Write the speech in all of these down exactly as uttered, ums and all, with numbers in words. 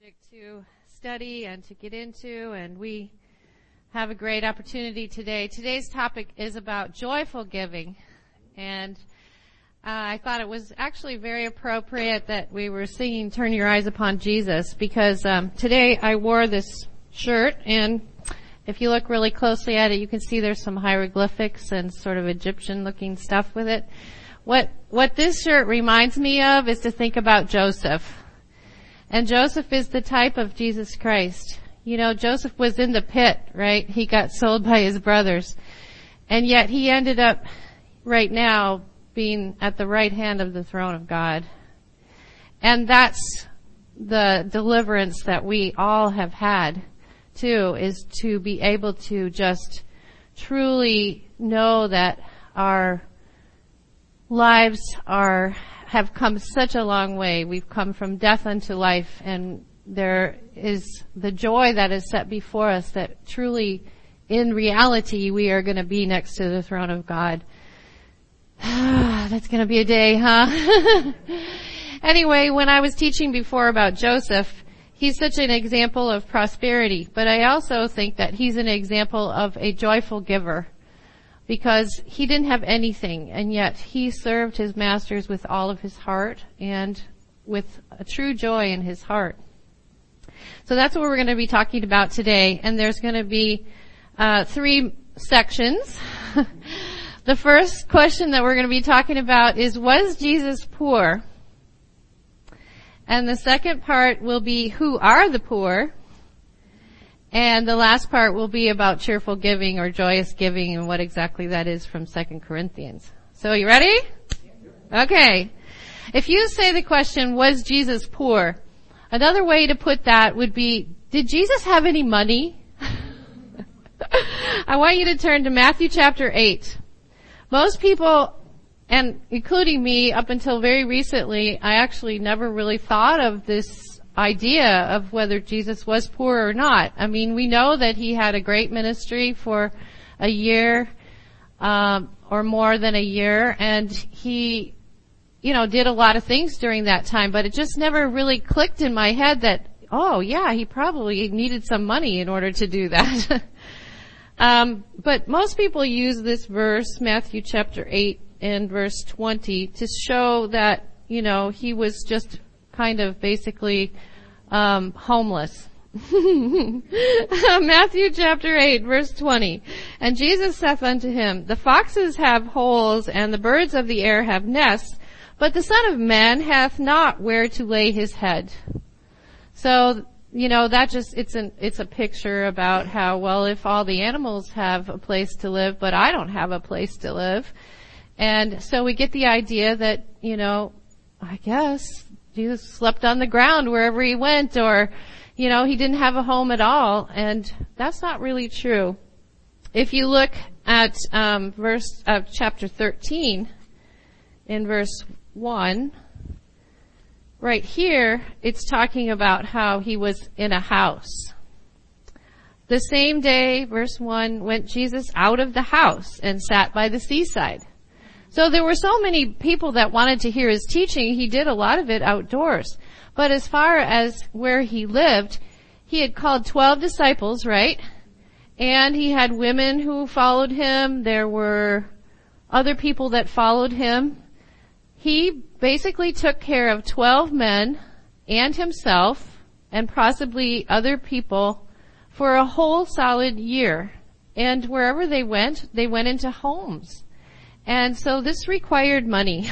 subject to study and to get into, and we have a great opportunity today. Today's topic is about joyful giving, and uh, I thought it was actually very appropriate that we were singing Turn Your Eyes Upon Jesus, because um, today I wore this shirt, and if you look really closely at it, you can see there's some hieroglyphics and sort of Egyptian-looking stuff with it. What what this shirt reminds me of is to think about Joseph. And Joseph is the type of Jesus Christ. You know, Joseph was in the pit, right? He got sold by his brothers. And yet he ended up right now being at the right hand of the throne of God. And that's the deliverance that we all have had, too, is to be able to just truly know that our lives are have come such a long way. We've come from death unto life, and there is the joy that is set before us that truly, in reality, we are going to be next to the throne of God. That's going to be a day, huh? Anyway, when I was teaching before about Joseph, he's such an example of prosperity, but I also think that he's an example of a joyful giver, because he didn't have anything, and yet he served his masters with all of his heart and with a true joy in his heart. So that's what we're going to be talking about today, and there's going to be uh three sections. The first question that we're going to be talking about is, was Jesus poor? And the second part will be, who are the poor? And the last part will be about cheerful giving or joyous giving and what exactly that is from Second Corinthians. So you ready? Okay. If you say the question, was Jesus poor? Another way to put that would be, did Jesus have any money? I want you to turn to Matthew chapter eight. Most people, and including me up until very recently, I actually never really thought of this idea of whether Jesus was poor or not. I mean, we know that he had a great ministry for a year, um, or more than a year, and he, you know, did a lot of things during that time, but it just never really clicked in my head that, oh yeah, he probably needed some money in order to do that. um, but most people use this verse, Matthew chapter eight and verse twenty, to show that, you know, he was just kind of basically um homeless. Matthew chapter eight verse twenty. And Jesus saith unto him, the foxes have holes and the birds of the air have nests, but the Son of Man hath not where to lay his head. So, you know, that just, it's an, it's a picture about how, well, if all the animals have a place to live, but I don't have a place to live. And so we get the idea that, you know, I guess Jesus slept on the ground wherever he went, or, you know, he didn't have a home at all, and that's not really true. If you look at um verse of uh, chapter thirteen, in verse one, right here, it's talking about how he was in a house. The same day, verse one, went Jesus out of the house and sat by the seaside. So there were so many people that wanted to hear his teaching, he did a lot of it outdoors. But as far as where he lived, he had called twelve disciples, right? And he had women who followed him. There were other people that followed him. He basically took care of twelve men and himself and possibly other people for a whole solid year. And wherever they went, they went into homes. And so this required money.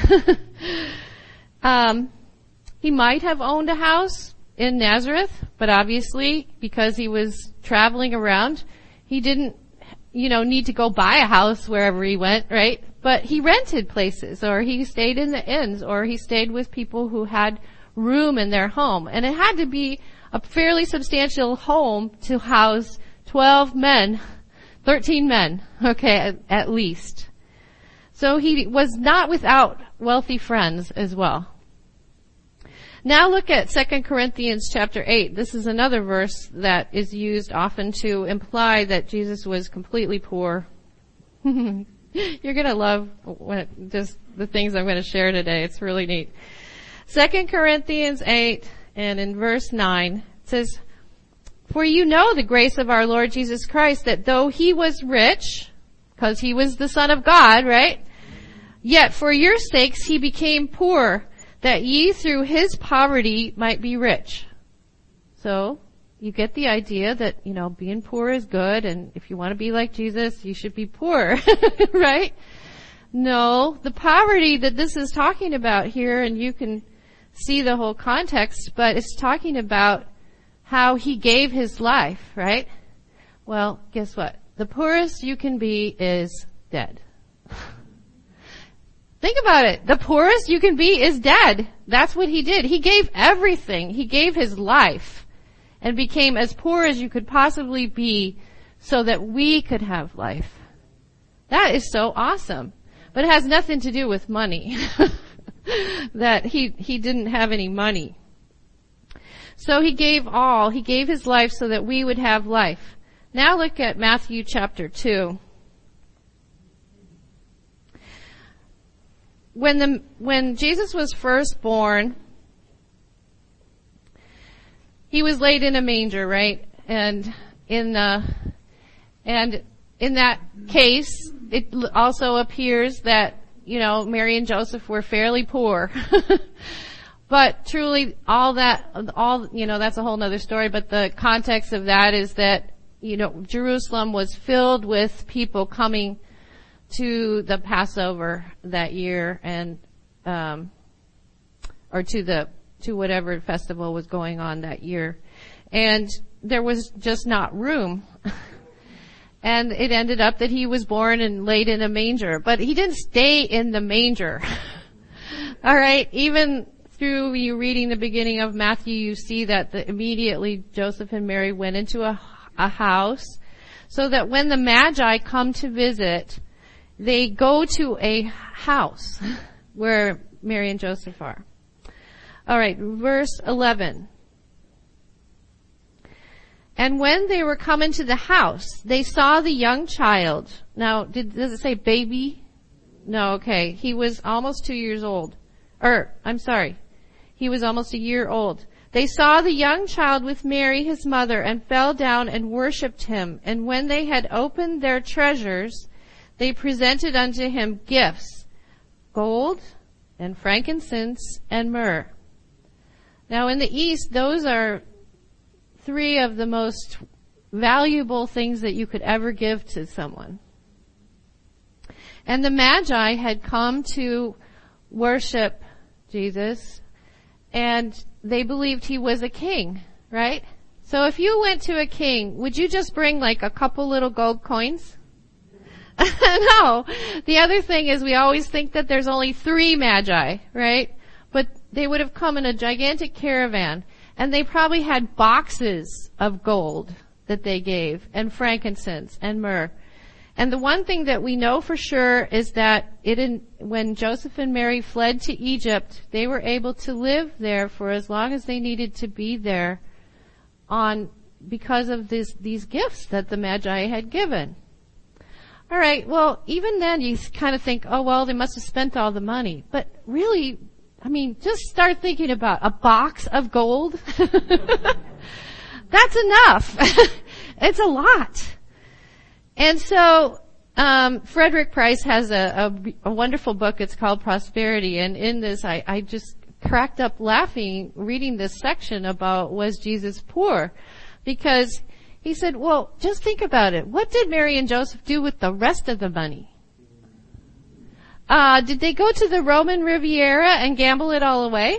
um, he might have owned a house in Nazareth, but obviously, because he was traveling around, he didn't, you know, need to go buy a house wherever he went, right? But he rented places, or he stayed in the inns, or he stayed with people who had room in their home. And it had to be a fairly substantial home to house twelve men, thirteen men, okay, at, at least. So he was not without wealthy friends as well. Now look at Second Corinthians chapter eight. This is another verse that is used often to imply that Jesus was completely poor. You're going to love when it, just the things I'm going to share today. It's really neat. Second Corinthians eight and in verse nine, it says, for you know the grace of our Lord Jesus Christ, that though he was rich, because he was the Son of God, right? Yet for your sakes he became poor, that ye through his poverty might be rich. So, you get the idea that, you know, being poor is good, and if you want to be like Jesus, you should be poor, right? No, the poverty that this is talking about here, and you can see the whole context, but it's talking about how he gave his life, right? Well, guess what? The poorest you can be is dead. Think about it. The poorest you can be is dead. That's what he did. He gave everything. He gave his life and became as poor as you could possibly be so that we could have life. That is so awesome. But it has nothing to do with money. That he, he didn't have any money. So he gave all. He gave his life so that we would have life. Now look at Matthew chapter two. When the, when Jesus was first born, he was laid in a manger, right? And in, uh, and in that case, it also appears that, you know, Mary and Joseph were fairly poor. But truly, all that, all, you know, that's a whole nother story, but the context of that is that, you know, Jerusalem was filled with people coming to the Passover that year and, um, or to the, to whatever festival was going on that year. And there was just not room. And it ended up that he was born and laid in a manger, but he didn't stay in the manger. All right. Even through you reading the beginning of Matthew, you see that the, immediately Joseph and Mary went into a, a house so that when the Magi come to visit, they go to a house where Mary and Joseph are. All right, verse eleven. And when they were come into the house, they saw the young child. Now, did, does it say baby? No, okay. He was almost two years old. Or, I'm sorry. He was almost a year old. They saw the young child with Mary, his mother, and fell down and worshipped him. And when they had opened their treasures, they presented unto him gifts, gold and frankincense and myrrh. Now in the East, those are three of the most valuable things that you could ever give to someone. And the Magi had come to worship Jesus, and they believed he was a king, right? So if you went to a king, would you just bring like a couple little gold coins? No. The other thing is we always think that there's only three Magi, right? But they would have come in a gigantic caravan, and they probably had boxes of gold that they gave, and frankincense and myrrh. And the one thing that we know for sure is that it in, when Joseph and Mary fled to Egypt, they were able to live there for as long as they needed to be there on, because of this, these gifts that the Magi had given. All right, well, even then you kind of think, oh, well, they must have spent all the money. But really, I mean, just start thinking about a box of gold. That's enough. It's a lot. And so, um, Frederick Price has a, a, a wonderful book. It's called Prosperity. And in this, I, I just cracked up laughing reading this section about was Jesus poor? Because he said, well, just think about it. What did Mary and Joseph do with the rest of the money? Uh, did they go to the Roman Riviera and gamble it all away?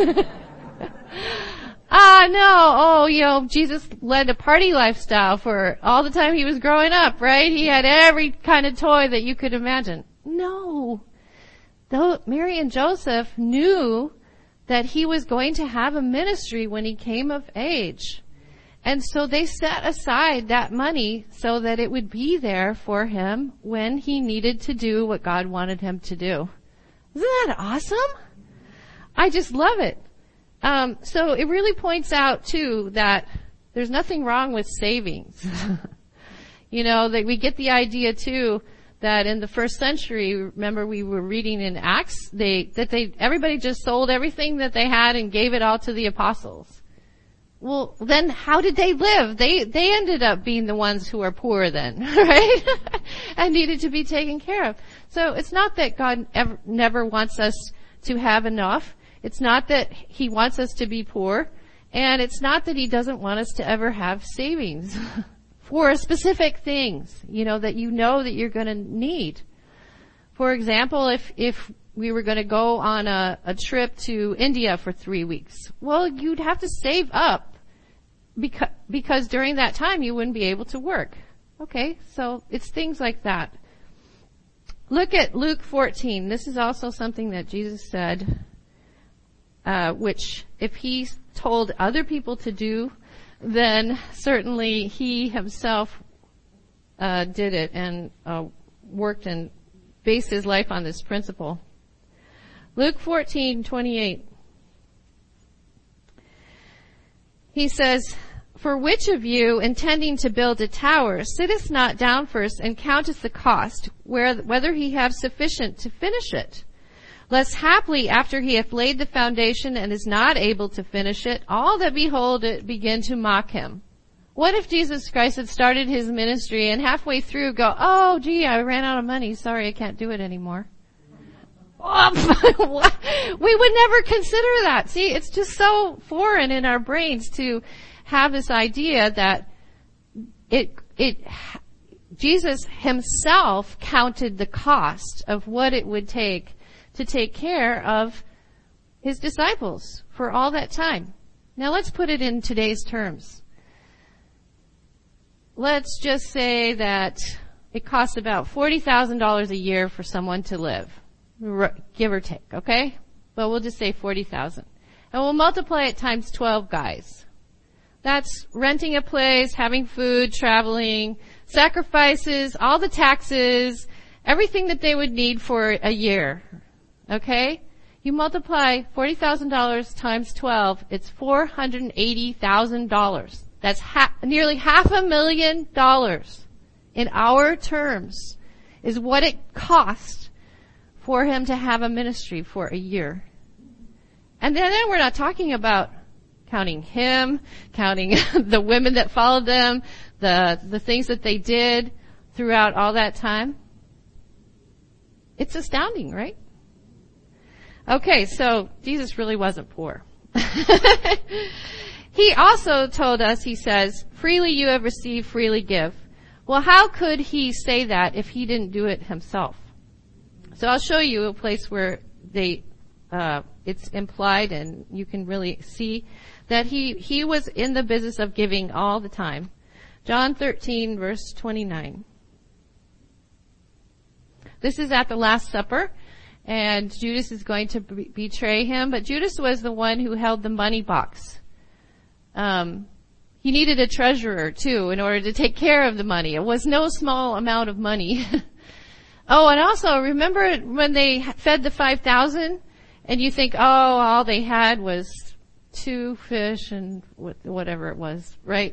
Ah, uh, no. Oh, you know, Jesus led a party lifestyle for all the time he was growing up, right? He had every kind of toy that you could imagine. No. Though Mary and Joseph knew that he was going to have a ministry when he came of age. And so they set aside that money so that it would be there for him when he needed to do what God wanted him to do. Isn't that awesome? I just love it. Um, so it really points out too that there's nothing wrong with savings. You know, that we get the idea too that in the first century, remember we were reading in Acts, they, that they, everybody just sold everything that they had and gave it all to the apostles. Well, then how did they live? They, they ended up being the ones who are poor then, right? And needed to be taken care of. So it's not that God ever, never wants us to have enough. It's not that He wants us to be poor. And it's not that He doesn't want us to ever have savings for specific things, you know, that you know that you're going to need. For example, if, if we were going to go on a, a trip to India for three weeks, well, you'd have to save up because, because during that time you wouldn't be able to work. Okay, so it's things like that. Look at Luke fourteen. This is also something that Jesus said, uh, which if He told other people to do, then certainly He Himself uh, did it and uh, worked and based His life on this principle. Luke fourteen twenty-eight. He says, "For which of you, intending to build a tower, sitteth not down first and counteth the cost, where, whether he have sufficient to finish it? Lest haply, after he hath laid the foundation and is not able to finish it, all that behold it begin to mock him." What if Jesus Christ had started His ministry and halfway through go, "Oh, gee, I ran out of money. Sorry, I can't do it anymore." Oh, we would never consider that. See, it's just so foreign in our brains to have this idea that it, it, Jesus Himself counted the cost of what it would take to take care of His disciples for all that time. Now let's put it in today's terms. Let's just say that it costs about forty thousand dollars a year for someone to live, give or take, okay? But we'll just say forty thousand dollars. And we'll multiply it times twelve guys. That's renting a place, having food, traveling, sacrifices, all the taxes, everything that they would need for a year. Okay? You multiply forty thousand dollars times twelve, it's four hundred eighty thousand dollars. That's ha- nearly half a million dollars in our terms is what it cost for Him to have a ministry for a year. And then, then we're not talking about counting Him, counting the women that followed them, the, the things that they did throughout all that time. It's astounding, right? Okay, so Jesus really wasn't poor. He also told us, He says, "Freely you have received, freely give." Well, how could He say that if He didn't do it Himself? So I'll show you a place where they, uh, it's implied and you can really see that He, He was in the business of giving all the time. John thirteen verse twenty-nine. This is at the Last Supper. And Judas is going to b- betray Him, but Judas was the one who held the money box. Um, he needed a treasurer too in order to take care of the money. It was no small amount of money. Oh, and also remember when they fed the five thousand and you think, oh, all they had was two fish and whatever it was, right?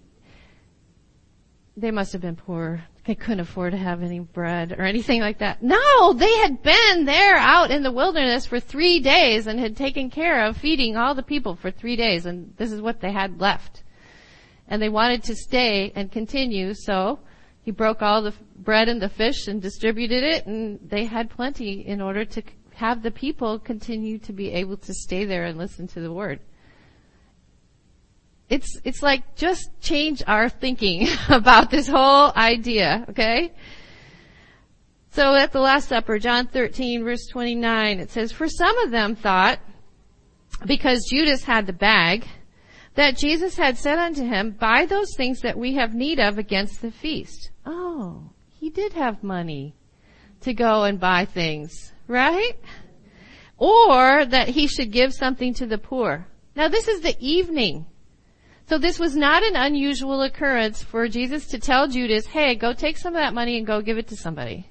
They must have been poor. They couldn't afford to have any bread or anything like that. No, they had been there out in the wilderness for three days and had taken care of feeding all the people for three days, and this is what they had left. And they wanted to stay and continue, so He broke all the bread and the fish and distributed it, and they had plenty in order to have the people continue to be able to stay there and listen to the Word. It's, it's like just change our thinking about this whole idea, okay? So at the Last Supper, John thirteen verse twenty-nine, it says, "For some of them thought, because Judas had the bag, that Jesus had said unto him, Buy those things that we have need of against the feast." Oh, He did have money to go and buy things, right? Or that He should give something to the poor. Now this is the evening. So this was not an unusual occurrence for Jesus to tell Judas, hey, go take some of that money and go give it to somebody.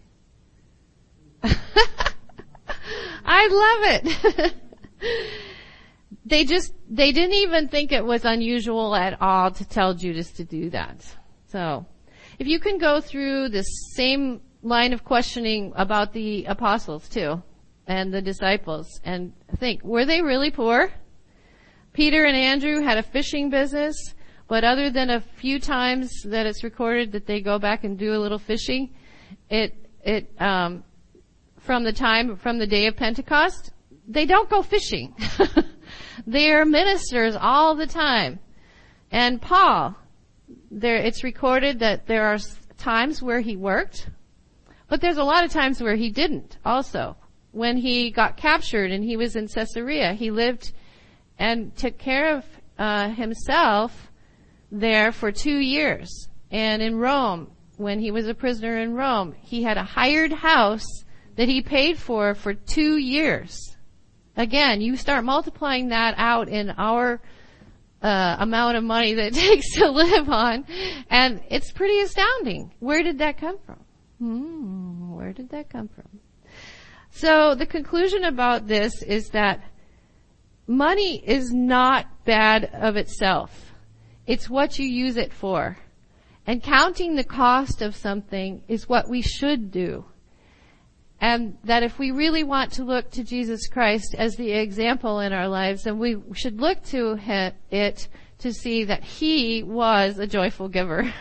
I love it. They just, they didn't even think it was unusual at all to tell Judas to do that. So, if you can go through this same line of questioning about the apostles too, and the disciples, and think, were they really poor? Peter and Andrew had a fishing business, but other than a few times that it's recorded that they go back and do a little fishing, it, it, um, from the time, from the day of Pentecost, they don't go fishing. They are ministers all the time. And Paul, there, it's recorded that there are times where he worked, but there's a lot of times where he didn't also. When he got captured and he was in Caesarea, he lived and took care of uh, himself there for two years. And in Rome, when he was a prisoner in Rome, he had a hired house that he paid for for two years. Again, you start multiplying that out in our uh, amount of money that it takes to live on, and it's pretty astounding. Where did that come from? Hmm, where did that come from? So the conclusion about this is that money is not bad of itself. It's what you use it for. And counting the cost of something is what we should do. And that if we really want to look to Jesus Christ as the example in our lives, then we should look to it to see that He was a joyful giver.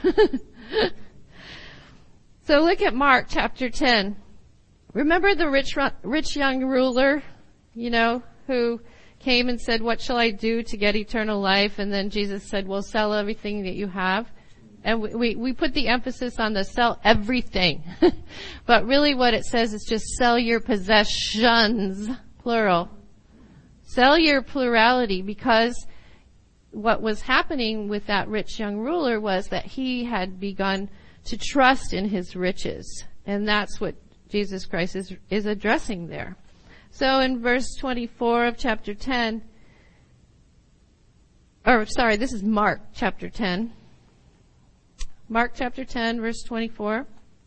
So look at Mark chapter ten. Remember the rich, rich young ruler, you know, who came and said, "What shall I do to get eternal life?" And then Jesus said, "Well, sell everything that you have." And we, we, we put the emphasis on the sell everything. But really what it says is just sell your possessions, plural. Sell your plurality, because what was happening with that rich young ruler was that he had begun to trust in his riches. And that's what Jesus Christ is, is addressing there. So in verse twenty-four of chapter ten, or sorry, this is Mark chapter ten. Mark chapter ten, verse twenty-four.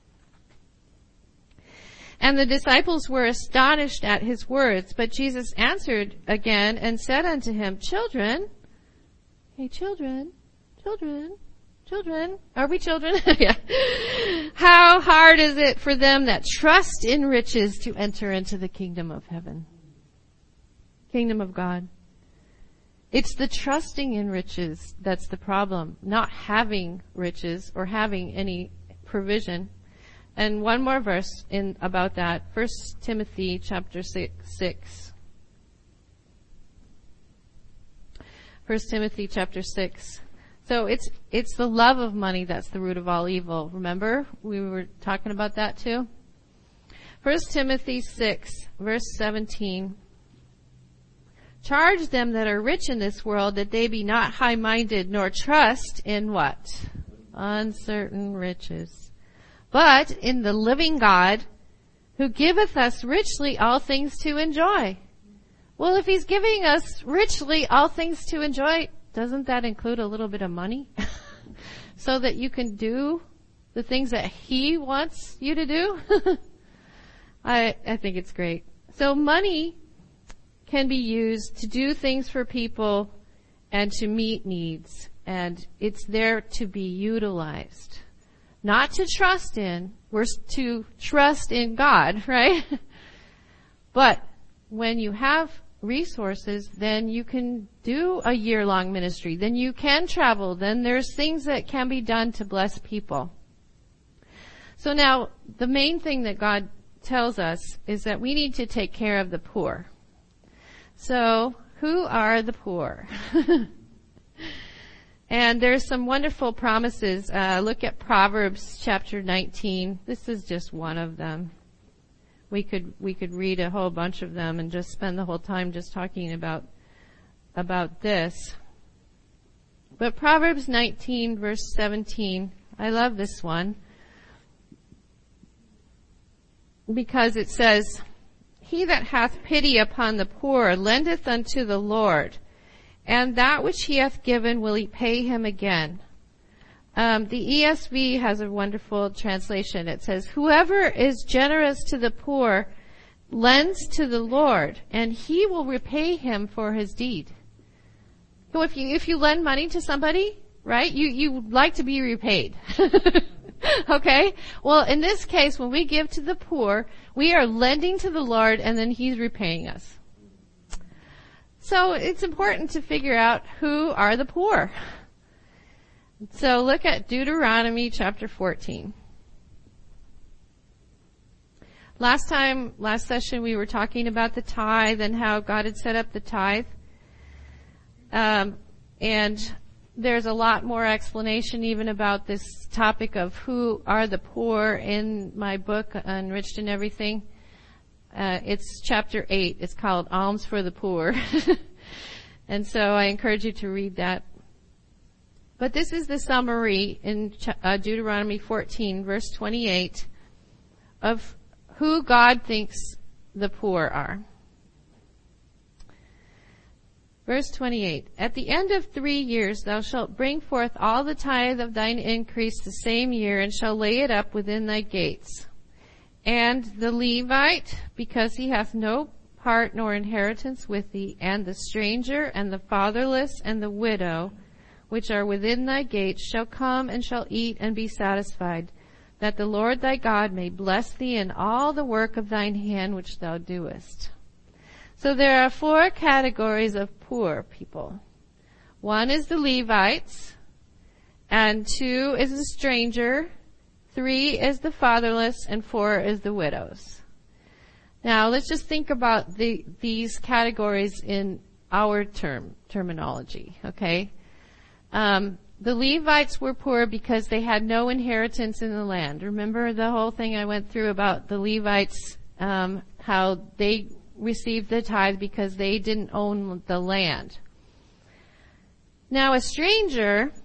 And the disciples were astonished at his words, but Jesus answered again and said unto him, Children, hey children, children, children, are we children? Yeah. How hard is it for them that trust in riches to enter into the kingdom of heaven? Kingdom of God. It's the trusting in riches that's the problem, not having riches or having any provision. And one more verse in about that, First Timothy chapter six. First Timothy chapter six. So it's it's the love of money that's the root of all evil. Remember? We were talking about that too. First Timothy six, verse seventeen. Charge them that are rich in this world that they be not high-minded, nor trust in what? Uncertain riches. But in the living God, who giveth us richly all things to enjoy. Well, if He's giving us richly all things to enjoy, doesn't that include a little bit of money? So that you can do the things that He wants you to do? I, I think it's great. So money can be used to do things for people and to meet needs. And it's there to be utilized. Not to trust in. We're to trust in God, right? But when you have resources, then you can do a year-long ministry. Then you can travel. Then there's things that can be done to bless people. So now, the main thing that God tells us is that we need to take care of the poor. So, who are the poor? And there's some wonderful promises. Uh, look at Proverbs chapter nineteen. This is just one of them. We could we could read a whole bunch of them and just spend the whole time just talking about about this. But Proverbs nineteen, verse seventeen. I love this one because it says, He that hath pity upon the poor lendeth unto the Lord, and that which he hath given will he pay him again. Um, the E S V has a wonderful translation. It says, whoever is generous to the poor lends to the Lord, and He will repay him for his deed. So if you if you lend money to somebody, right, you you like to be repaid. Okay? Well, in this case, when we give to the poor, we are lending to the Lord, and then He's repaying us. So it's important to figure out who are the poor. So look at Deuteronomy chapter fourteen. Last time, last session, we were talking about the tithe and how God had set up the tithe. Um, and there's a lot more explanation even about this topic of who are the poor in my book, Enriched in Everything. Uh, it's chapter eight. It's called Alms for the Poor. And so I encourage you to read that. But this is the summary in uh, Deuteronomy fourteen, verse twenty-eight, of who God thinks the poor are. Verse twenty-eight, At the end of three years thou shalt bring forth all the tithe of thine increase the same year, and shall lay it up within thy gates. And the Levite, because he hath no part nor inheritance with thee, and the stranger, and the fatherless, and the widow, which are within thy gates, shall come and shall eat and be satisfied, that the Lord thy God may bless thee in all the work of thine hand which thou doest. So there are four categories of poor people. One is the Levites, and two is the stranger, three is the fatherless, and four is the widows. Now let's just think about the, these categories in our term, terminology, okay? Um, the Levites were poor because they had no inheritance in the land. Remember the whole thing I went through about the Levites, um, how they received the tithe because they didn't own the land. Now a stranger,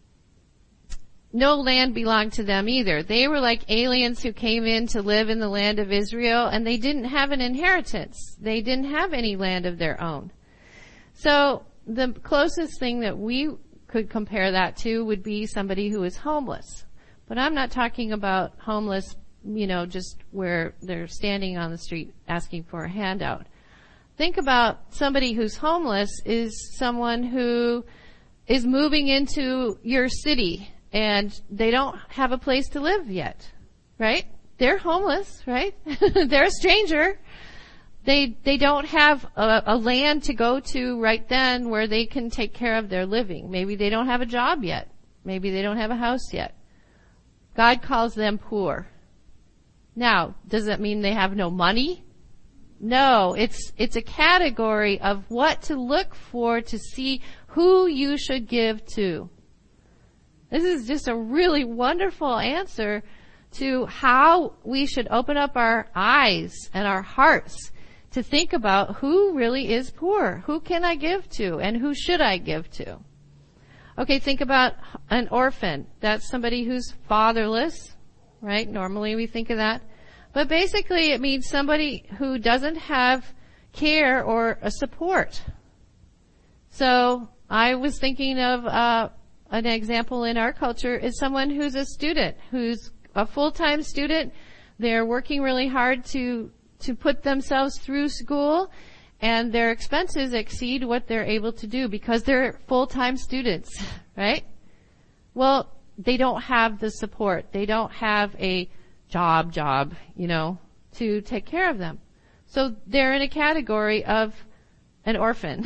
no land belonged to them either. They were like aliens who came in to live in the land of Israel, and they didn't have an inheritance. They didn't have any land of their own. So the closest thing that we could compare that to would be somebody who is homeless. But I'm not talking about homeless, you know, just where they're standing on the street asking for a handout. Think about somebody who's homeless is someone who is moving into your city and they don't have a place to live yet, right? They're homeless, right? They're a stranger. They, they don't have a, a land to go to right then where they can take care of their living. Maybe they don't have a job yet. Maybe they don't have a house yet. God calls them poor. Now, does that mean they have no money? No, it's, it's a category of what to look for to see who you should give to. This is just a really wonderful answer to how we should open up our eyes and our hearts to think about who really is poor. Who can I give to and who should I give to? Okay, think about an orphan. That's somebody who's fatherless, right? Normally we think of that. But basically it means somebody who doesn't have care or a support. So I was thinking of uh an example in our culture is someone who's a student, who's a full-time student. They're working really hard to to put themselves through school, and their expenses exceed what they're able to do because they're full-time students, right? Well, they don't have the support. They don't have a job, job, you know, to take care of them. So they're in a category of an orphan.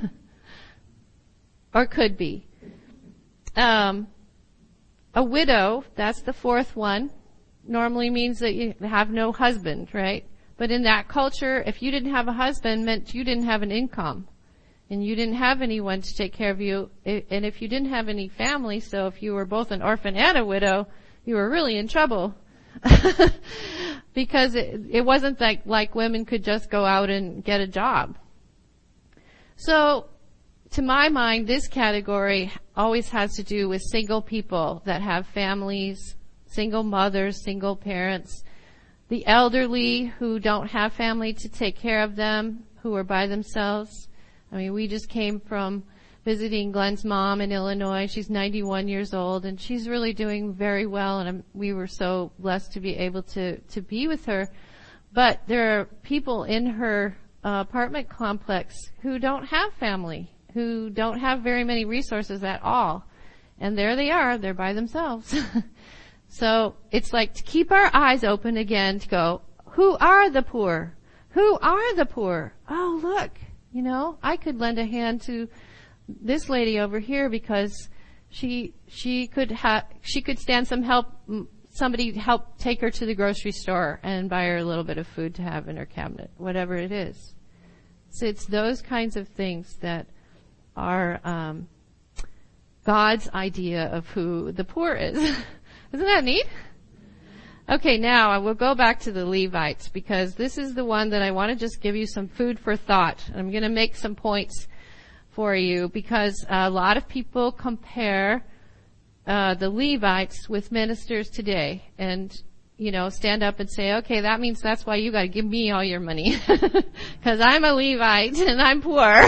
Or could be. Um, a widow, that's the fourth one, normally means that you have no husband, right? But in that culture, if you didn't have a husband, meant you didn't have an income. And you didn't have anyone to take care of you. And if you didn't have any family, so if you were both an orphan and a widow, you were really in trouble. Because it, it wasn't like, like women could just go out and get a job. So, to my mind, this category always has to do with single people that have families, single mothers, single parents, the elderly who don't have family to take care of them, who are by themselves. I mean, we just came from visiting Glenn's mom in Illinois. She's ninety-one years old, and she's really doing very well, and I'm, we were so blessed to be able to, to be with her. But there are people in her uh, apartment complex who don't have family, who don't have very many resources at all. And there they are, they're by themselves. So it's like to keep our eyes open again to go, who are the poor? Who are the poor? Oh, look, You know, I could lend a hand to this lady over here because she she could have she could stand some help, somebody to help take her to the grocery store and buy her a little bit of food to have in her cabinet, whatever it is. So it's those kinds of things that are um, God's idea of who the poor is. Isn't that neat? Okay, now I will go back to the Levites because this is the one that I want to just give you some food for thought. I'm going to make some points for you because a lot of people compare uh, the Levites with ministers today and, you know, stand up and say, okay, that means that's why you got to give me all your money because I'm a Levite and I'm poor.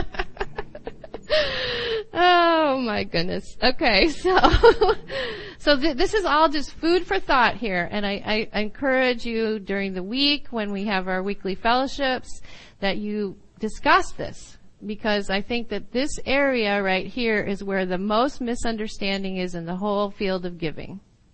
Oh my goodness. Okay, so so th- this is all just food for thought here, and I, I encourage you during the week when we have our weekly fellowships that you discuss this, because I think that this area right here is where the most misunderstanding is in the whole field of giving.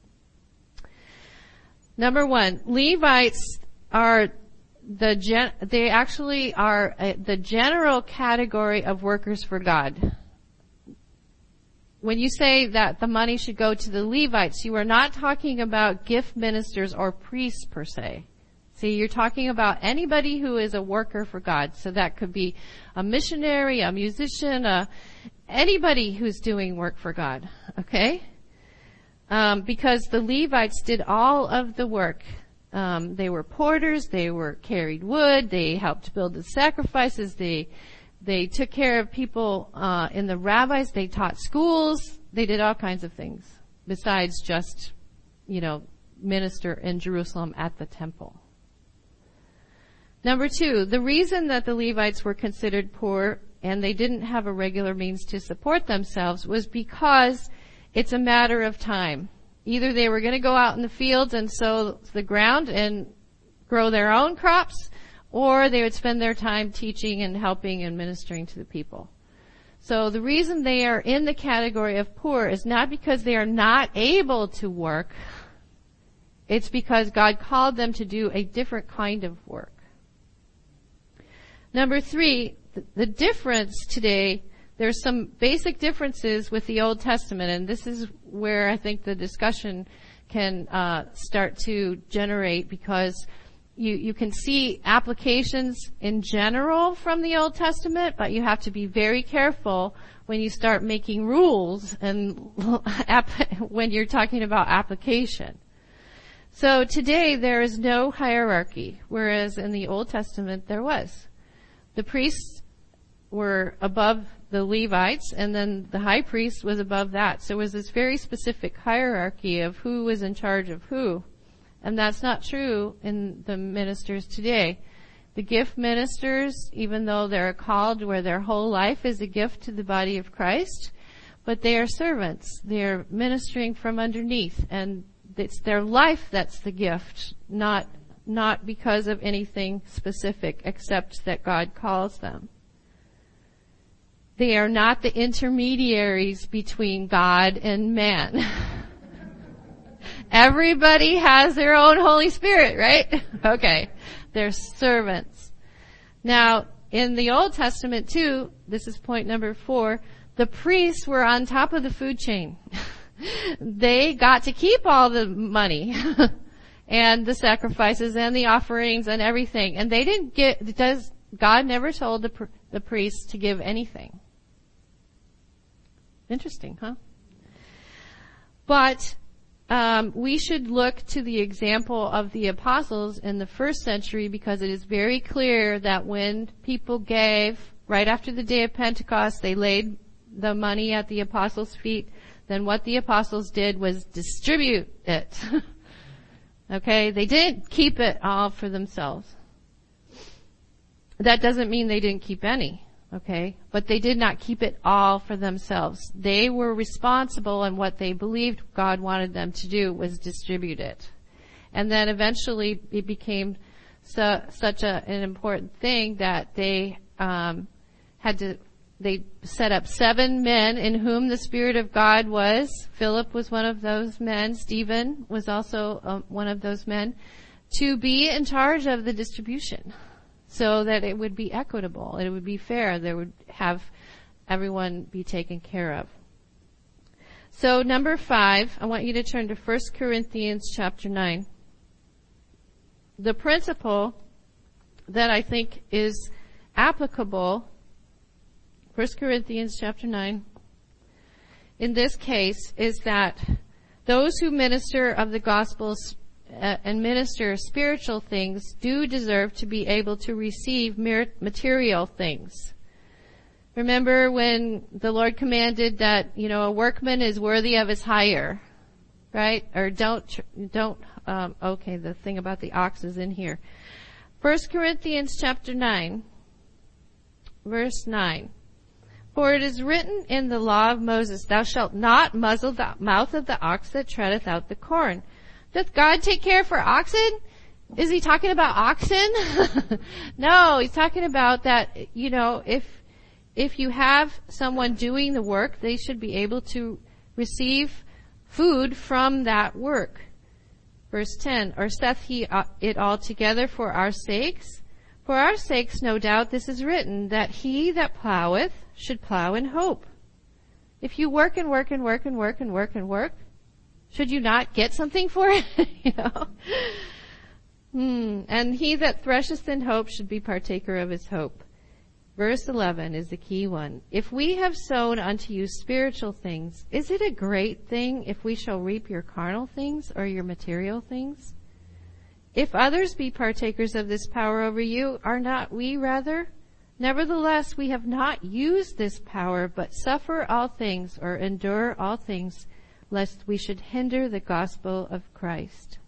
Number one, Levites are the gen- they actually are uh, the general category of workers for God. When you say that the money should go to the Levites, you are not talking about gift ministers or priests per se. See, you're talking about anybody who is a worker for God. So that could be a missionary, a musician, a, anybody who's doing work for God. Okay? Um, because the Levites did all of the work. Um, they were porters, they were carried wood, they helped build the sacrifices, they they took care of people uh, in the rabbis, they taught schools, they did all kinds of things besides just, you know, minister in Jerusalem at the temple. Number two, the reason that the Levites were considered poor and they didn't have a regular means to support themselves was because it's a matter of time. Either they were going to go out in the fields and sow the ground and grow their own crops, or they would spend their time teaching and helping and ministering to the people. So the reason they are in the category of poor is not because they are not able to work. It's because God called them to do a different kind of work. Number three, the difference today, there's some basic differences with the Old Testament, and this is where I think the discussion can uh, start to generate, because you, you can see applications in general from the Old Testament, but you have to be very careful when you start making rules and when you're talking about application. So today there is no hierarchy, whereas in the Old Testament there was. The priests were above the Levites, and then the high priest was above that. So it was this very specific hierarchy of who was in charge of who. And that's not true in the ministers today. The gift ministers, even though they're called where their whole life is a gift to the body of Christ, but they are servants. They're ministering from underneath, and it's their life that's the gift, not not because of anything specific, except that God calls them. They are not the intermediaries between God and man. Everybody has their own Holy Spirit, right? Okay. They're servants. Now, in the Old Testament too, this is point number four, the priests were on top of the food chain. They got to keep all the money and the sacrifices and the offerings and everything. And they didn't get, does, God never told the, the priests to give anything. Interesting, huh? But um, we should look to the example of the apostles in the first century, because it is very clear that when people gave, right after the day of Pentecost, they laid the money at the apostles' feet. Then what the apostles did was distribute it. Okay? They didn't keep it all for themselves. That doesn't mean they didn't keep any. Okay, but they did not keep it all for themselves. They were responsible, and what they believed God wanted them to do was distribute it. And then eventually it became so, such a, an important thing that they um, had to, they set up seven men in whom the Spirit of God was. Philip was one of those men. Stephen was also um, one of those men, to be in charge of the distribution. so that it would be equitable. It would be fair. There would have everyone be taken care of. So number five, I want you to turn to First Corinthians chapter nine. The principle that I think is applicable, First Corinthians chapter nine, in this case is that those who minister of the gospels uh, and minister spiritual things do deserve to be able to receive material things. Remember when the Lord commanded that, you know, a workman is worthy of his hire, right? Or don't, don't, um, okay, the thing about the ox is in here. First Corinthians chapter nine, verse nine. For it is written in the law of Moses, thou shalt not muzzle the mouth of the ox that treadeth out the corn. Doth God take care for oxen? Is he talking about oxen? No, he's talking about that, you know, if, if you have someone doing the work, they should be able to receive food from that work. Verse ten, or saith he it altogether for our sakes? For our sakes, no doubt, this is written, that he that ploweth should plow in hope. If you work and work and work and work and work and work, should you not get something for it? You know? Hmm. And he that thresheth in hope should be partaker of his hope. Verse eleven is the key one. If we have sown unto you spiritual things, is it a great thing if we shall reap your carnal things or your material things? If others be partakers of this power over you, are not we rather? Nevertheless, we have not used this power, but suffer all things or endure all things, lest we should hinder the gospel of Christ.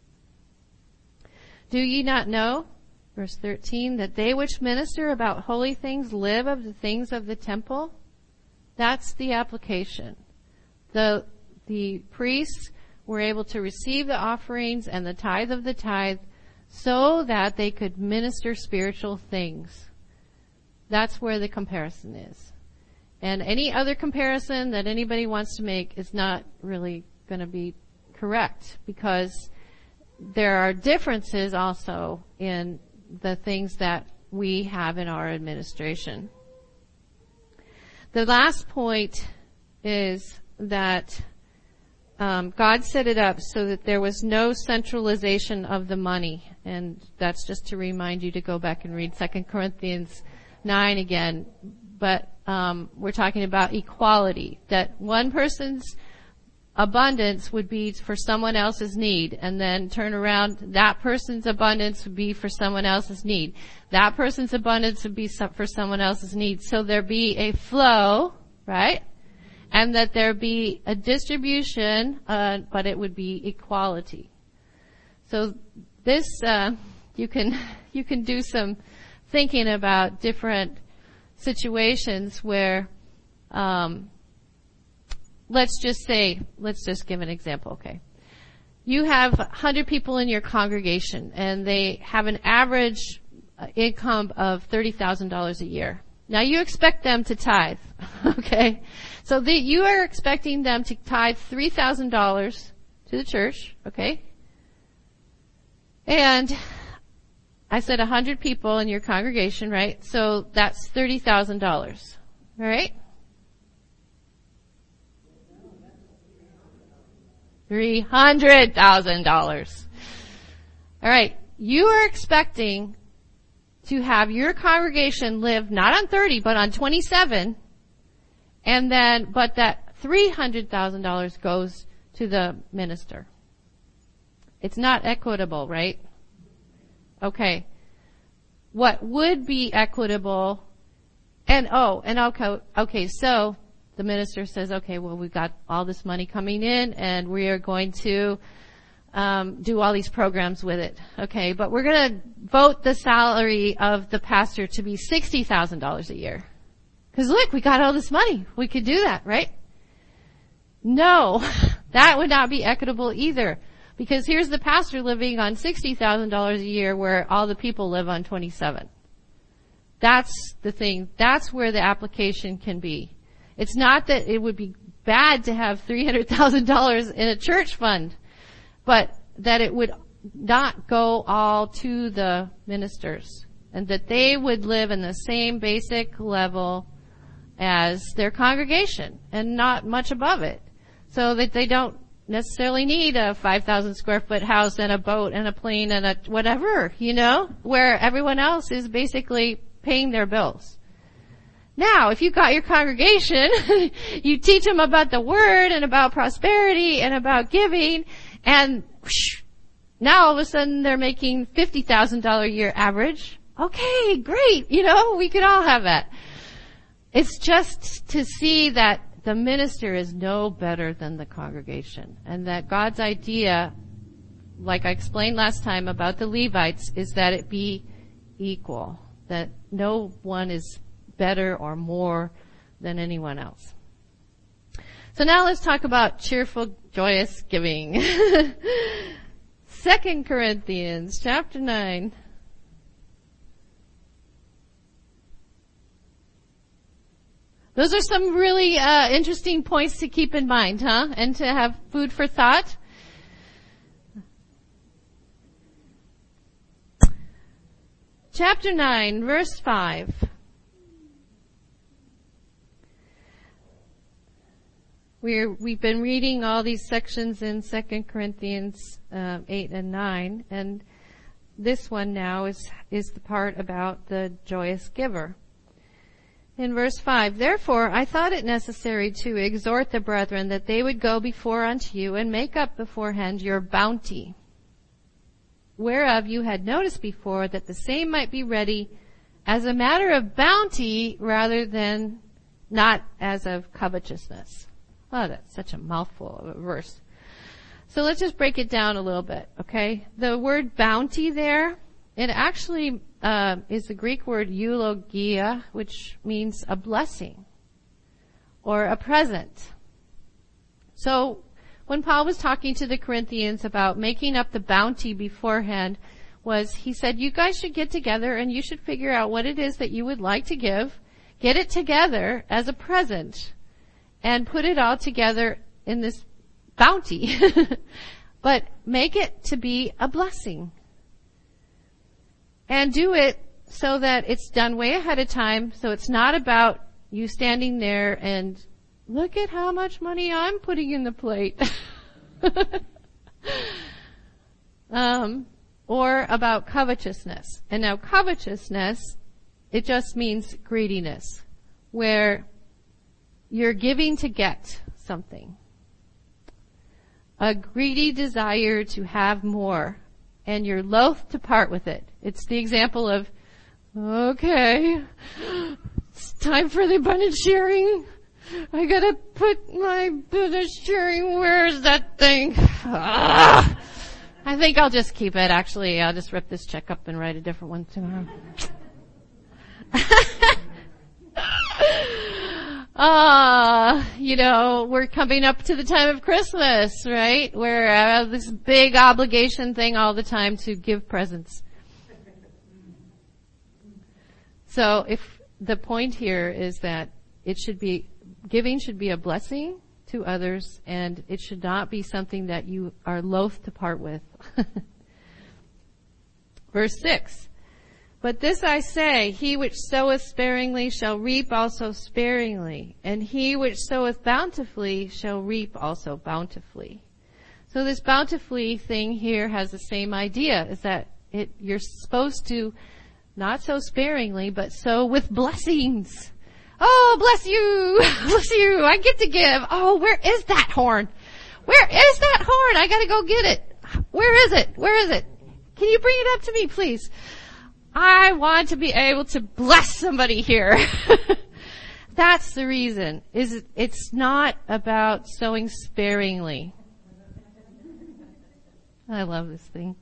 Do ye not know, verse thirteen, that they which minister about holy things live of the things of the temple? That's the application. The, the priests were able to receive the offerings and the tithe of the tithe so that they could minister spiritual things. That's where the comparison is. And any other comparison that anybody wants to make is not really going to be correct, because there are differences also in the things that we have in our administration. The last point is that um, God set it up so that there was no centralization of the money. And that's just to remind you to go back and read Second Corinthians nine again. But um, we're talking about equality, that one person's abundance would be for someone else's need, and then turn around, that person's abundance would be for someone else's need. That person's abundance would be for someone else's need. So there be a flow, right? And that there be a distribution, uh, but it would be equality. So this, uh, you can, you can do some thinking about different situations where, um, let's just say, let's just give an example, okay. You have one hundred people in your congregation, and they have an average income of thirty thousand dollars a year. Now you expect them to tithe, okay? So the, you are expecting them to tithe three thousand dollars to the church, okay? And I said one hundred people in your congregation, right? So that's thirty thousand dollars, all right? three hundred thousand dollars. All right. You are expecting to have your congregation live not on thirty, but on twenty-seven. And then, but that three hundred thousand dollars goes to the minister. It's not equitable, right? Okay. What would be equitable, and oh, and okay, okay, so the minister says, okay, well, we've got all this money coming in, and we are going to um, do all these programs with it. Okay, but we're going to vote the salary of the pastor to be sixty thousand dollars a year. Because look, we got all this money. We could do that, right? No, that would not be equitable either. Because here's the pastor living on sixty thousand dollars a year where all the people live on twenty-seven. That's the thing. That's where the application can be. It's not that it would be bad to have three hundred thousand dollars in a church fund, but that it would not go all to the ministers. and that they would live in the same basic level as their congregation and not much above it, so that they don't necessarily need a five thousand square foot house and a boat and a plane and a whatever, you know, where everyone else is basically paying their bills. Now, if you got your congregation, you teach them about the Word and about prosperity and about giving, and whoosh, now all of a sudden they're making fifty thousand dollars a year average. Okay, great, you know, we could all have that. It's just to see that the minister is no better than the congregation, and that God's idea, like I explained last time about the Levites, is that it be equal, that no one is better or more than anyone else. So now let's talk about cheerful, joyous giving. Second Corinthians chapter nine. Those are some really uh, interesting points to keep in mind, huh? And to have food for thought. Chapter nine, verse five. We're, we've been reading all these sections in Second Corinthians uh, eight and nine, and this one now is is the part about the joyous giver. In verse five, therefore I thought it necessary to exhort the brethren that they would go before unto you and make up beforehand your bounty, whereof you had noticed before, that the same might be ready as a matter of bounty rather than not as of covetousness. Oh, that's such a mouthful of a verse. So let's just break it down a little bit, okay? The word bounty there, it actually uh, is the Greek word eulogia, which means a blessing or a present. So when Paul was talking to the Corinthians about making up the bounty beforehand, was he said, you guys should get together and you should figure out what it is that you would like to give, get it together as a present, and put it all together in this bounty. But make it to be a blessing. And do it so that it's done way ahead of time, so it's not about you standing there and look at how much money I'm putting in the plate. um, or about covetousness. And now covetousness, it just means greediness, where you're giving to get something. A greedy desire to have more, and you're loath to part with it. It's the example of, okay, it's time for the abundant sharing. I gotta put my abundant sharing, where's that thing? Ah! I think I'll just keep it, actually. I'll just rip this check up and write a different one tomorrow. Ah, uh, you know, we're coming up to the time of Christmas, right? Where I have this big obligation thing all the time to give presents. So if the point here is that it should be, giving should be a blessing to others, and it should not be something that you are loath to part with. Verse six. But this I say, he which soweth sparingly shall reap also sparingly, and he which soweth bountifully shall reap also bountifully. So this bountifully thing here has the same idea, is that it, you're supposed to not sow sparingly, but sow with blessings. Oh, bless you! Bless you! I get to give. Oh, where is that horn? Where is that horn? I gotta go get it. Where is it? Where is it? Can you bring it up to me, please? I want to be able to bless somebody here. That's the reason. Is it, it's not about sowing sparingly. I love this thing.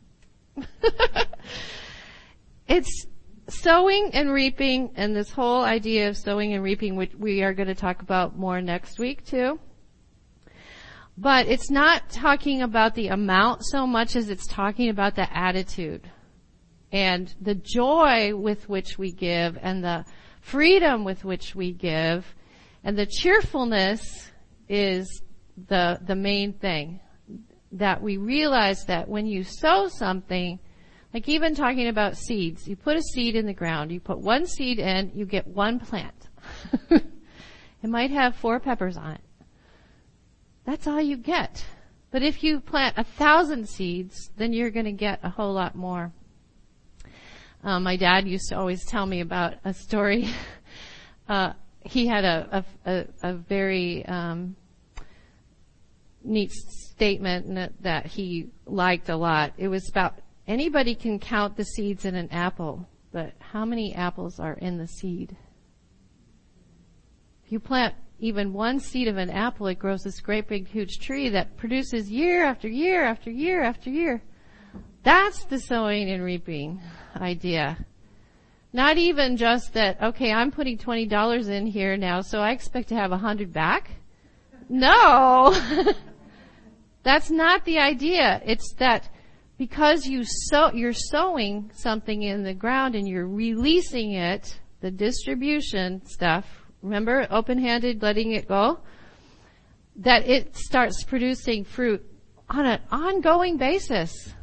It's sowing and reaping, and this whole idea of sowing and reaping, which we are going to talk about more next week too. But it's not talking about the amount so much as it's talking about the attitude. And the joy with which we give, and the freedom with which we give, and the cheerfulness is the the main thing. That we realize that when you sow something, Like even talking about seeds. You put a seed in the ground. You put one seed in, you get one plant. It might have four peppers on it. That's all you get. But if you plant a thousand seeds, then you're going to get a whole lot more. Um, my dad used to always tell me about a story. uh, he had a, a, a, a very um, neat statement that, that he liked a lot. It was about anybody can count the seeds in an apple, but how many apples are in the seed? If you plant even one seed of an apple, it grows this great big huge tree that produces year after year after year after year. That's the sowing and reaping idea. Not even just that, okay, I'm putting twenty dollars in here now, so I expect to have one hundred back. No! That's not the idea. It's that because you sow, you're sowing something in the ground and you're releasing it, the distribution stuff, remember, open-handed, letting it go, that it starts producing fruit on an ongoing basis.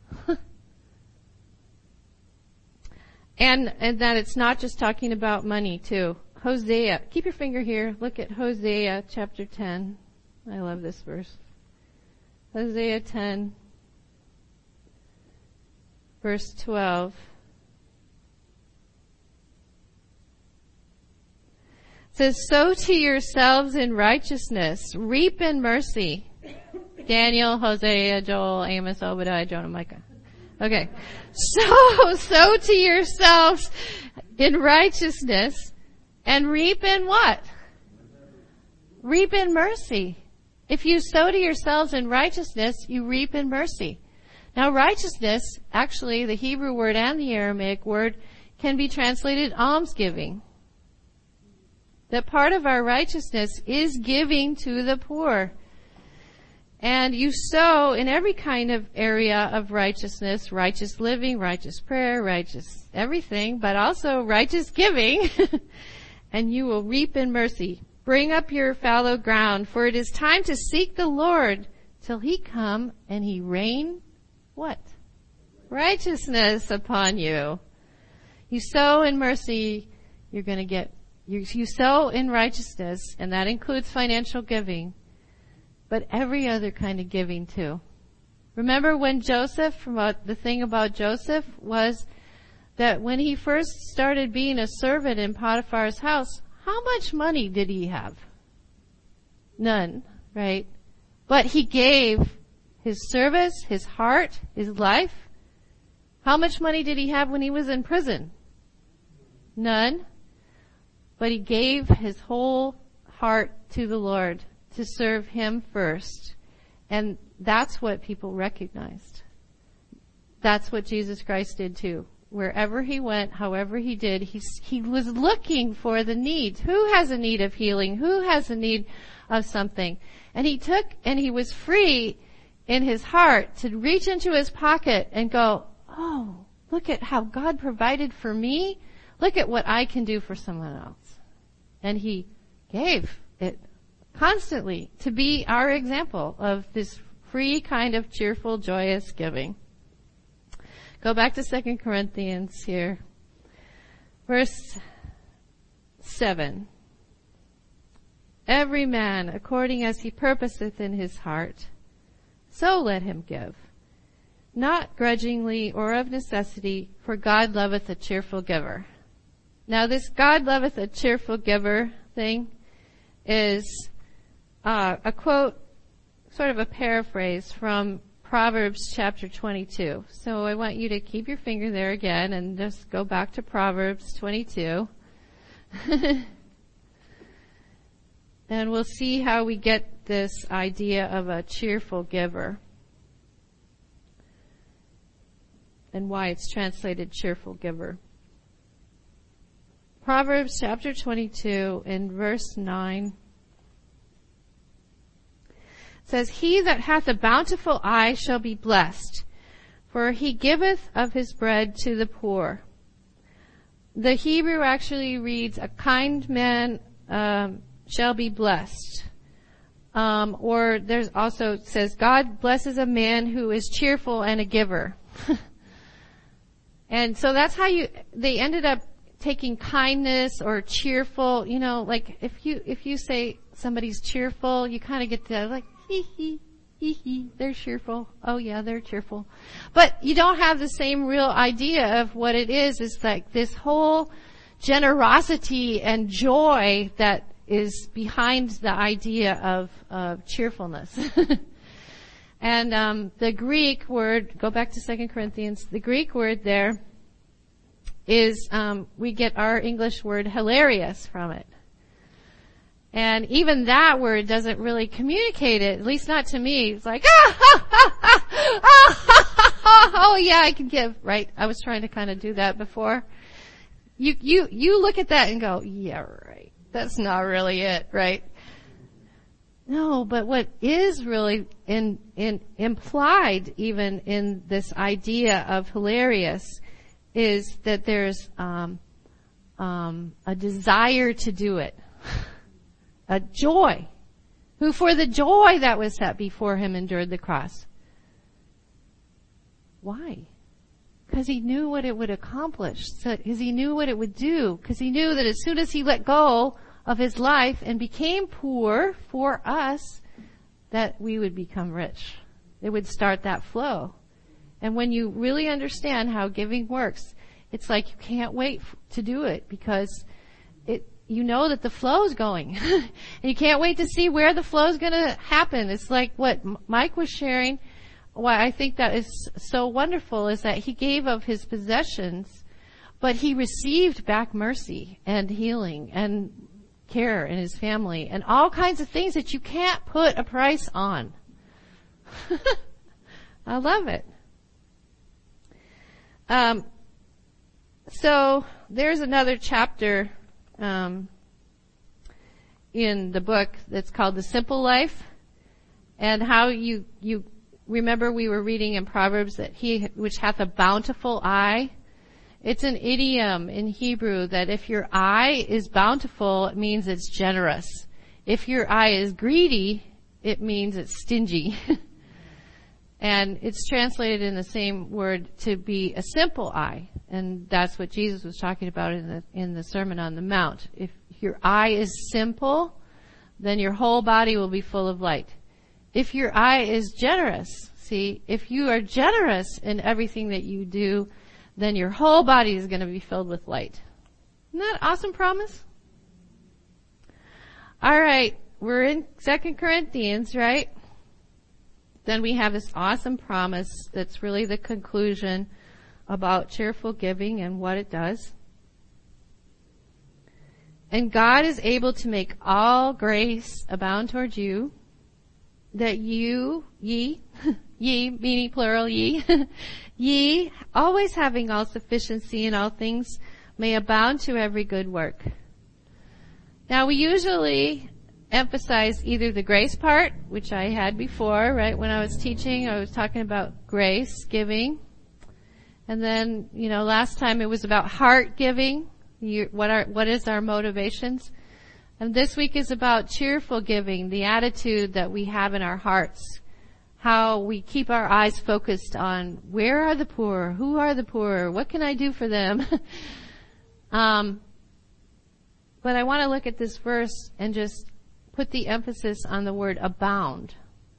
and and that it's not just talking about money, too. Hosea, keep your finger here. Look at Hosea chapter ten. I love this verse. Hosea ten, verse twelve. It says, sow to yourselves in righteousness, reap in mercy. Daniel, Hosea, Joel, Amos, Obadiah, Jonah, Micah. Okay. Sow, sow to yourselves in righteousness and reap in what? Reap in mercy. If you sow to yourselves in righteousness, you reap in mercy. Now righteousness, actually the Hebrew word and the Aramaic word can be translated almsgiving. That part of our righteousness is giving to the poor. And you sow in every kind of area of righteousness, righteous living, righteous prayer, righteous everything, but also righteous giving, and you will reap in mercy. Bring up your fallow ground, for it is time to seek the Lord till he come and he rain what? Righteousness upon you. You sow in mercy, you're going to get You, you sow in righteousness, and that includes financial giving, but every other kind of giving too. Remember when Joseph, the thing about Joseph was that when he first started being a servant in Potiphar's house, how much money did he have? None, right? But he gave his service, his heart, his life. How much money did he have when he was in prison? None. But he gave his whole heart to the Lord to serve him first. And that's what people recognized. That's what Jesus Christ did too. Wherever he went, however he did, he, he was looking for the need. Who has a need of healing? Who has a need of something? And he took, and he was free in his heart to reach into his pocket and go, oh, look at how God provided for me. Look at what I can do for someone else. And he gave it constantly to be our example of this free kind of cheerful, joyous giving. Go back to Second Corinthians here. Verse seven. Every man according as he purposeth in his heart, so let him give. Not grudgingly or of necessity, for God loveth a cheerful giver. Now this God loveth a cheerful giver thing is uh, a quote, sort of a paraphrase from Proverbs chapter twenty-two. So I want you to keep your finger there again and just go back to Proverbs twenty-two. And we'll see how we get this idea of a cheerful giver and why it's translated cheerful giver. Proverbs chapter twenty-two in verse nine says, he that hath a bountiful eye shall be blessed, for he giveth of his bread to the poor. The Hebrew actually reads, a kind man um, shall be blessed. Um, or there's also, it says, God blesses a man who is cheerful and a giver. And so that's how you, they ended up taking kindness or cheerful, you know, like if you, if you say somebody's cheerful, you kind of get the like, hee hee, hee hee, they're cheerful. Oh yeah, they're cheerful. But you don't have the same real idea of what it is. It's like this whole generosity and joy that is behind the idea of, of cheerfulness. And um, the Greek word, go back to Second Corinthians, the Greek word there is, um, we get our English word hilarious from it. And even that word doesn't really communicate it, at least not to me. It's like, ah, ha, ha, ha, ah, ha, ha, oh yeah, I can give, right? I was trying to kind of do that before. You, you, you look at that and go, yeah, right. That's not really it, right? No, but what is really in, in, implied even in this idea of hilarious is that there's, um, um, a desire to do it. A joy. Who for the joy that was set before him endured the cross. Why? Because he knew what it would accomplish. Because he knew what it would do. Because he knew that as soon as he let go of his life and became poor for us, that we would become rich. It would start that flow. And when you really understand how giving works, it's like you can't wait to do it because it, you know that the flow's going. And you can't wait to see where the flow's gonna happen. It's like what Mike was sharing. Why I think that is so wonderful is that he gave of his possessions, but he received back mercy and healing and care in his family and all kinds of things that you can't put a price on. I love it. Um, so there's another chapter um, in the book that's called The Simple Life, and how you you remember we were reading in Proverbs that he which hath a bountiful eye. It's an idiom in Hebrew that if your eye is bountiful, it means it's generous. If your eye is greedy, it means it's stingy. And it's translated in the same word to be a simple eye. And that's what Jesus was talking about in the, in the Sermon on the Mount. If your eye is simple, then your whole body will be full of light. If your eye is generous, see, if you are generous in everything that you do, then your whole body is going to be filled with light. Isn't that an awesome promise? All right, we're in Second Corinthians, right? Then we have this awesome promise that's really the conclusion about cheerful giving and what it does. And God is able to make all grace abound toward you, that you, ye, ye, meaning plural, ye, ye, always having all sufficiency in all things, may abound to every good work. Now we usually emphasize either the grace part, which I had before, right? When I was teaching, I was talking about grace giving. And then, you know, last time it was about heart giving. You, what are, what is our motivations? And this week is about cheerful giving, the attitude that we have in our hearts. How we keep our eyes focused on where are the poor? Who are the poor? What can I do for them? um, but I want to look at this verse and just put the emphasis on the word abound.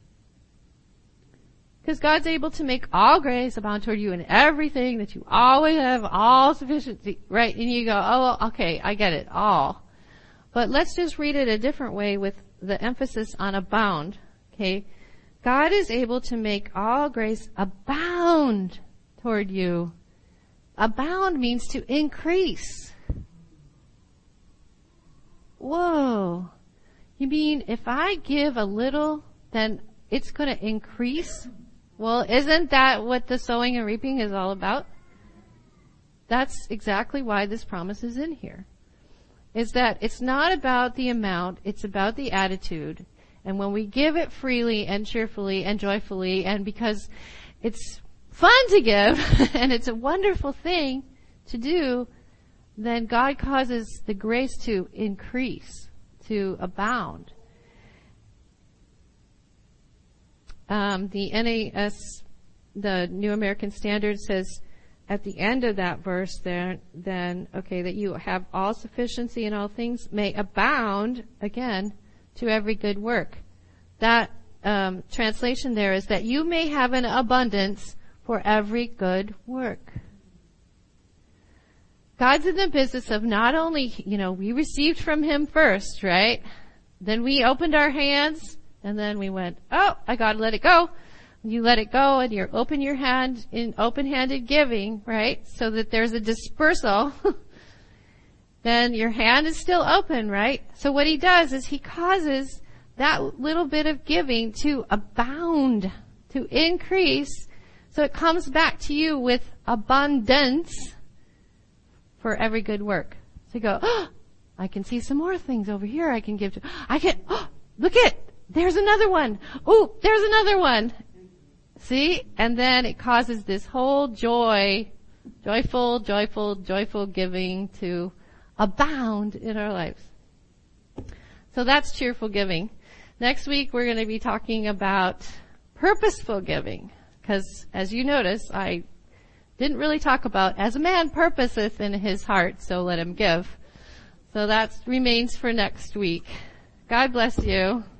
Because God's able to make all grace abound toward you in everything, that you always have all sufficiency, right? And you go, oh, okay, I get it, all. But let's just read it a different way with the emphasis on abound, okay? God is able to make all grace abound toward you. Abound means to increase. Whoa. You mean if I give a little, then it's going to increase? Well, isn't that what the sowing and reaping is all about? That's exactly why this promise is in here. Is that it's not about the amount, it's about the attitude. And when we give it freely and cheerfully and joyfully, and because it's fun to give and it's a wonderful thing to do, then God causes the grace to increase, to abound. Um, the N A S, the New American Standard, says at the end of that verse there, then, okay, that you have all sufficiency in all things, may abound, again, to every good work. That um, translation there is that you may have an abundance for every good work. God's in the business of not only, you know, we received from Him first, right? Then we opened our hands, and then we went, oh, I gotta let it go. You let it go, and you open your hand in open-handed giving, right? So that there's a dispersal. Then your hand is still open, right? So what He does is He causes that little bit of giving to abound, to increase. So it comes back to you with abundance for every good work. So you go, oh, I can see some more things over here I can give to. I can, oh, look it, there's another one. Oh, there's another one. See? And then it causes this whole joy, joyful, joyful, joyful giving to abound in our lives. So that's cheerful giving. Next week we're going to be talking about purposeful giving. Because as you notice, I didn't really talk about, as a man purposeth in his heart, so let him give. So that remains for next week. God bless you.